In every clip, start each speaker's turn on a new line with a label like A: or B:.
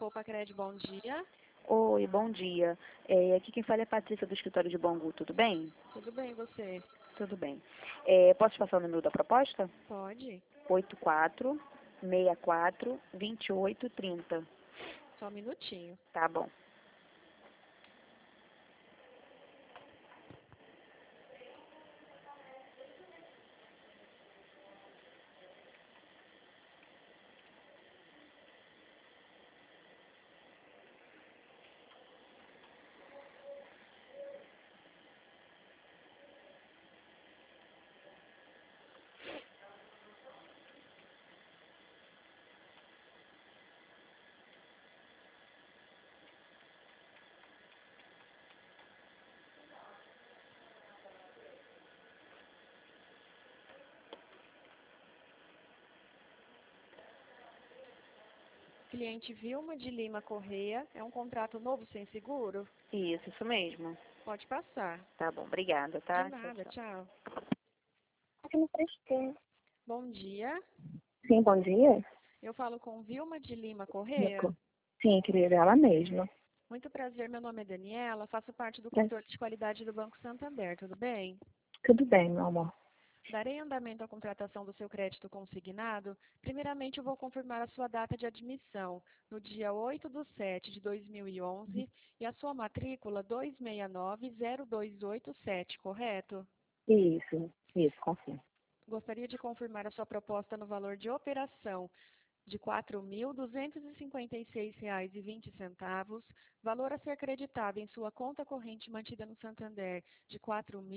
A: Poupa Cred, bom dia.
B: Oi, bom dia. Aqui quem fala é a Patrícia do escritório de Bangu, tudo bem?
A: Tudo bem, e você?
B: Tudo bem. Posso te passar o número da proposta?
A: Pode?
B: 84642830.
A: Só um minutinho.
B: Tá bom.
A: Cliente Vilma de Lima Correia, é um contrato novo sem seguro?
B: Isso mesmo.
A: Pode passar.
B: Tá bom, obrigada,
A: De
B: tá? Tchau,
A: nada,
B: tchau.
A: tchau.
C: Aqui no Fresquinho.
A: Bom dia.
C: Sim, bom dia.
A: Eu falo com Vilma de Lima Correia.
C: Sim, querida, ela mesma.
A: Muito prazer, meu nome é Daniela, faço parte do
C: Yes.
A: controle de qualidade do Banco Santander, tudo bem?
C: Tudo bem, meu amor.
A: Darei andamento à contratação do seu crédito consignado. Primeiramente, eu vou confirmar a sua data de admissão, no dia 8/7/2011, e a sua matrícula 2690287, correto?
C: Isso, confirmo.
A: Gostaria de confirmar a sua proposta no valor de operação de R$ 4.256,20, valor a ser creditado em sua conta corrente mantida no Santander de R$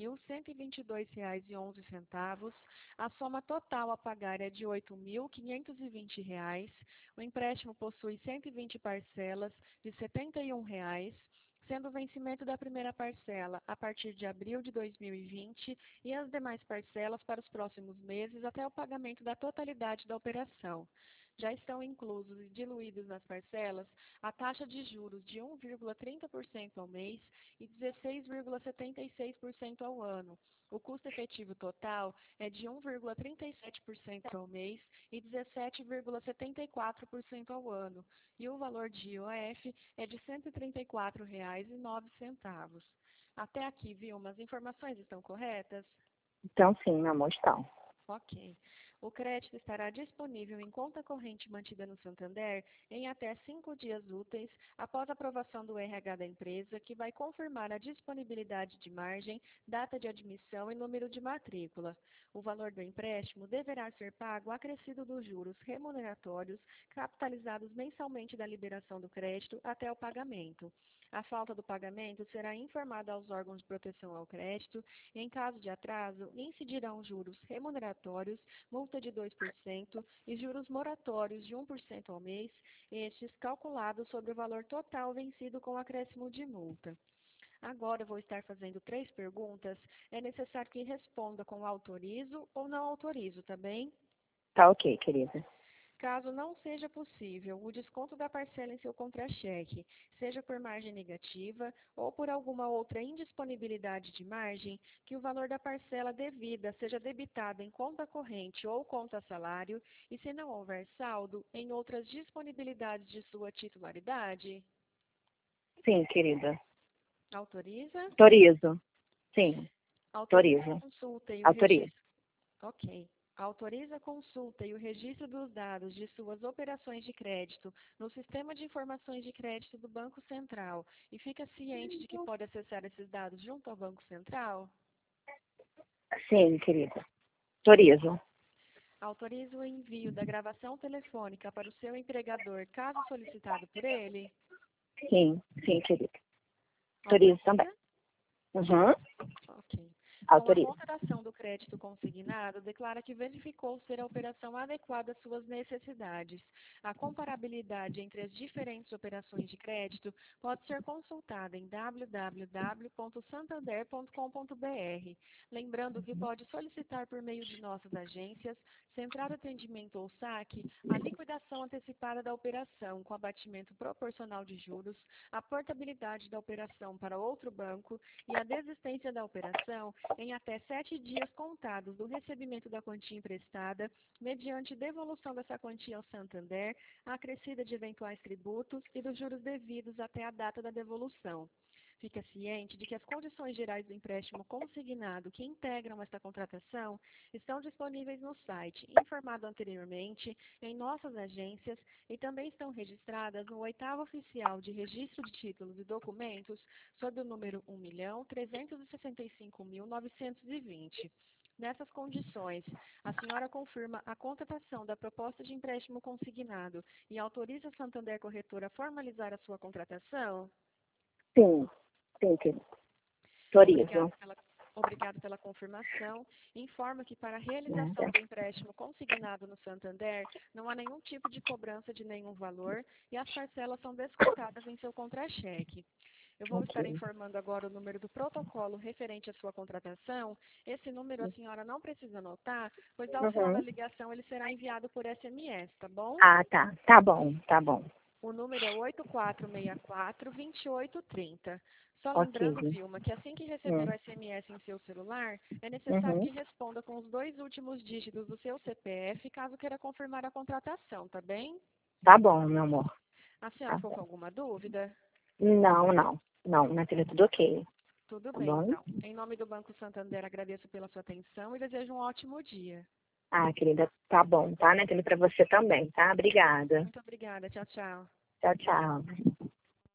A: 4.122,11, a soma total a pagar é de R$ 8.520, o empréstimo possui 120 parcelas de R$ 71, sendo o vencimento da primeira parcela a partir de abril de 2020 e as demais parcelas para os próximos meses até o pagamento da totalidade da operação. Já estão inclusos e diluídos nas parcelas a taxa de juros de 1,30% ao mês e 16,76% ao ano. O custo efetivo total é de 1,37% ao mês e 17,74% ao ano. E o valor de IOF é de R$ 134,09. Até aqui, Vilma, as informações estão corretas?
C: Então, sim, meu amor, estão.
A: Ok. O crédito estará disponível em conta corrente mantida no Santander em até 5 dias úteis após a aprovação do RH da empresa, que vai confirmar a disponibilidade de margem, data de admissão e número de matrícula. O valor do empréstimo deverá ser pago acrescido dos juros remuneratórios capitalizados mensalmente da liberação do crédito até o pagamento. A falta do pagamento será informada aos órgãos de proteção ao crédito e, em caso de atraso, incidirão juros remuneratórios, multa de 2% e juros moratórios de 1% ao mês, estes calculados sobre o valor total vencido com acréscimo de multa. Agora eu vou estar fazendo 3 perguntas. É necessário que responda com autorizo ou não autorizo, tá bem?
C: Tá ok, querida.
A: Caso não seja possível o desconto da parcela em seu contra-cheque, seja por margem negativa ou por alguma outra indisponibilidade de margem, que o valor da parcela devida seja debitado em conta corrente ou conta salário e, se não houver saldo, em outras disponibilidades de sua titularidade.
C: Sim, querida.
A: Autoriza?
C: Autorizo. Sim,
A: Autoriza a
C: autorizo.
A: consulta e o
C: Autorizo.
A: registro. Ok. Autoriza a consulta e o registro dos dados de suas operações de crédito no Sistema de Informações de Crédito do Banco Central e fica ciente de que pode acessar esses dados junto ao Banco Central?
C: Sim, querida. Autorizo.
A: Autoriza o envio da gravação telefônica para o seu empregador, caso solicitado por ele?
C: Sim, querida. Autorizo também. Uhum.
A: Ok. Com a
C: Autorizo.
A: contratação do crédito consignado, declara que verificou ser a operação adequada às suas necessidades. A comparabilidade entre as diferentes operações de crédito pode ser consultada em www.santander.com.br. Lembrando que pode solicitar por meio de nossas agências, Central de Atendimento ou SAC, a liquidação antecipada da operação com abatimento proporcional de juros, a portabilidade da operação para outro banco e a desistência da operação em até 7 dias contados do recebimento da quantia emprestada, mediante devolução dessa quantia ao Santander, acrescida de eventuais tributos e dos juros devidos até a data da devolução. Fica ciente de que as condições gerais do empréstimo consignado que integram esta contratação estão disponíveis no site, informado anteriormente, em nossas agências e também estão registradas no 8º Oficial de Registro de Títulos e Documentos, sob o número 1.365.920. Nessas condições, a senhora confirma a contratação da proposta de empréstimo consignado e autoriza a Santander Corretora a formalizar a sua contratação?
C: Sim, sim, querida. Autorizo.
A: Obrigado pela confirmação. Informa que para a realização do empréstimo consignado no Santander, não há nenhum tipo de cobrança de nenhum valor e as parcelas são descontadas em seu contra-cheque. Eu vou estar informando agora o número do protocolo referente à sua contratação. Esse número a senhora não precisa anotar, pois ao final da ligação ele será enviado por SMS, tá bom?
C: Ah, tá. Tá bom, tá bom.
A: O número é 8464-2830. Só
C: Ok.
A: lembrando, Vilma, que assim que receber o SMS em seu celular, é necessário que responda com os 2 últimos dígitos do seu CPF, caso queira confirmar a contratação, tá bem?
C: Tá bom, meu amor.
A: A senhora
C: Tá
A: ficou com
C: bom.
A: alguma dúvida?
C: Não, não. Não, minha filha, tudo ok.
A: Tudo
C: Tá
A: bem,
C: bom?
A: então. Em nome do Banco Santander, agradeço pela sua atenção e desejo um ótimo dia.
C: Ah, querida, tá bom, tá, né, filha, pra você também, tá? Obrigada.
A: Muito obrigada. Tchau, tchau.
C: Tchau, tchau.